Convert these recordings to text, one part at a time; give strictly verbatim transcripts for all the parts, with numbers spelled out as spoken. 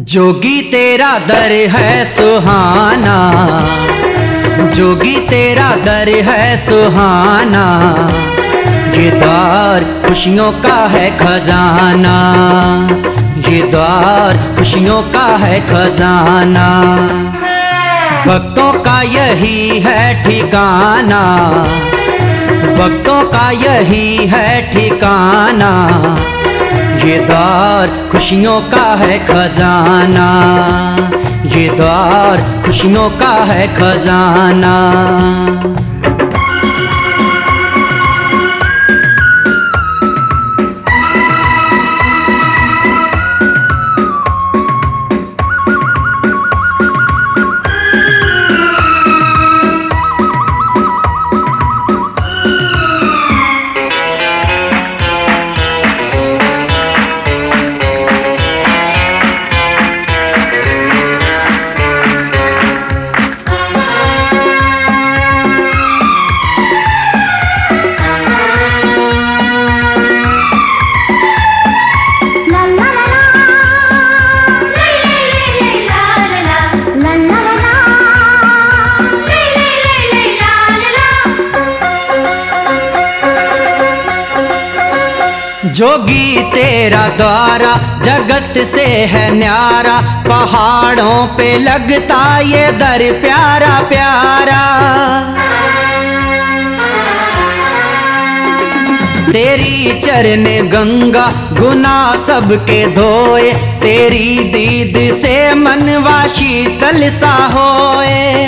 जोगी तेरा दर है सुहाना, जोगी तेरा दर है सुहाना, ये द्वार खुशियों का है खजाना, ये द्वार खुशियों का है खजाना। भक्तों का यही है ठिकाना, भक्तों का यही है ठिकाना, ये द्वार खुशियों का है खजाना, ये द्वार खुशियों का है खजाना। जोगी तेरा द्वारा जगत से है न्यारा, पहाड़ों पे लगता ये दर प्यारा प्यारा। तेरी चरण गंगा गुनाह सबके धोए, तेरी दीद से मनवा शीतल सा होए।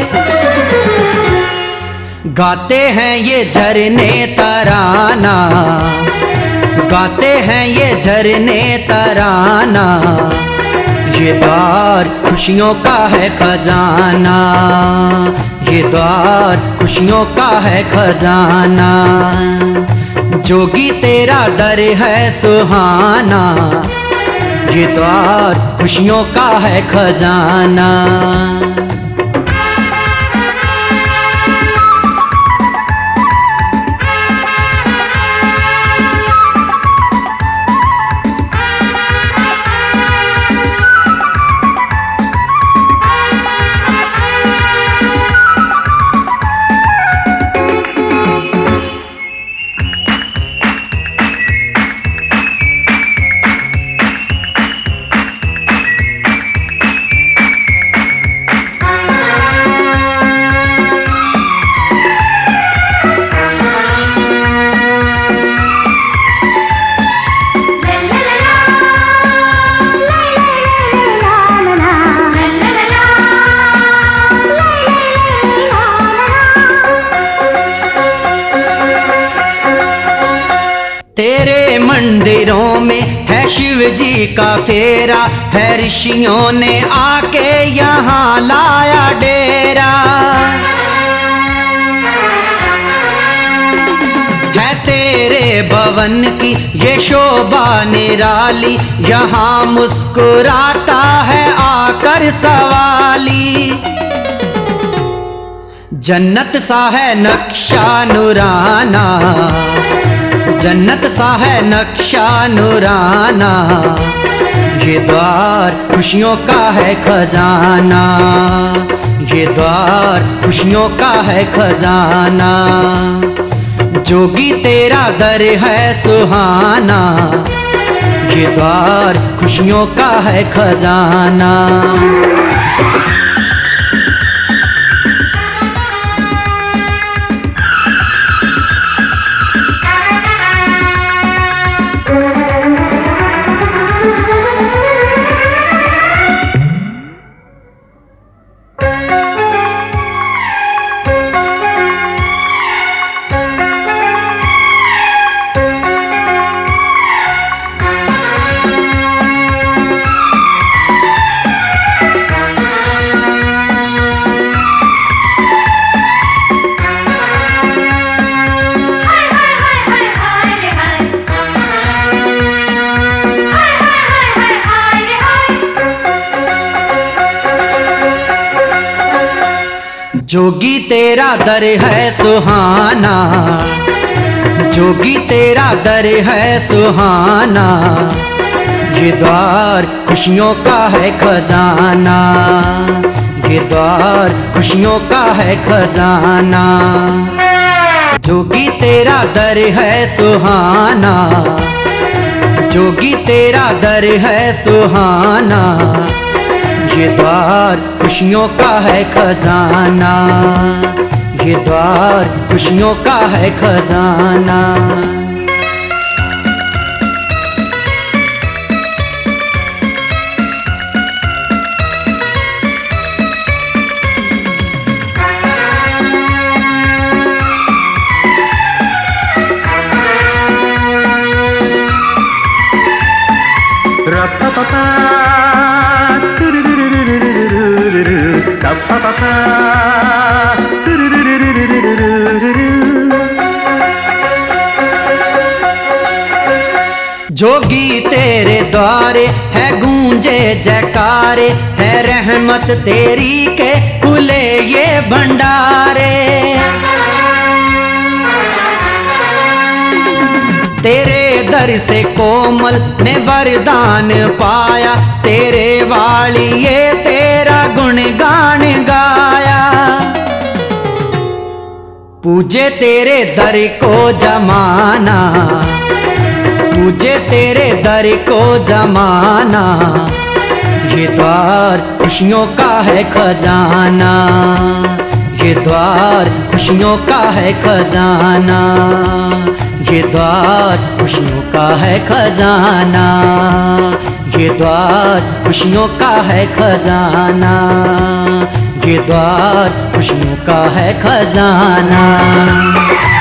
गाते हैं ये झरने तराना, गाते हैं ये झरने तराना, ये द्वार खुशियों का है खजाना, ये द्वार खुशियों का है खजाना। जोगी तेरा दर है सुहाना, ये द्वार खुशियों का है खजाना। तेरे मंदिरों में है शिव जी का फेरा, है ऋषियों ने आके यहाँ लाया डेरा। है तेरे भवन की ये शोभा निराली, यहाँ मुस्कुराता है आकर सवाली। जन्नत सा है नक्शा नूराना, जन्नत सा है नक्शा नूराना, ये द्वार खुशियों का है खजाना, ये द्वार खुशियों का है खजाना। जोगी तेरा दर है सुहाना, ये द्वार खुशियों का है खजाना। जोगी तेरा दर है सुहाना, जोगी तेरा दर है सुहाना, ये द्वार खुशियों का है खजाना, ये द्वार खुशियों का है खजाना। जोगी तेरा दर है सुहाना, जोगी तेरा दर है सुहाना। ये द्वार खुशियों का है खजाना, ये द्वार खुशियों का है खजाना। जोगी तेरे द्वारे है गूंजे जयकारे, है रहमत तेरी के खुले ये भंडारे। तेरे दर से कोमल ने वरदान पाया, तेरे वाली ये तेरा गुणगान गाया। पूजे तेरे दर को जमाना, पूजे तेरे दर को जमाना। ये द्वार खुशियों का है खजाना, ये द्वार खुशियों का है खजाना। ये द्वार खुशियों का है खजाना, ये द्वार खुशियों का है खजाना। ये द्वार खुशियों का है खजाना।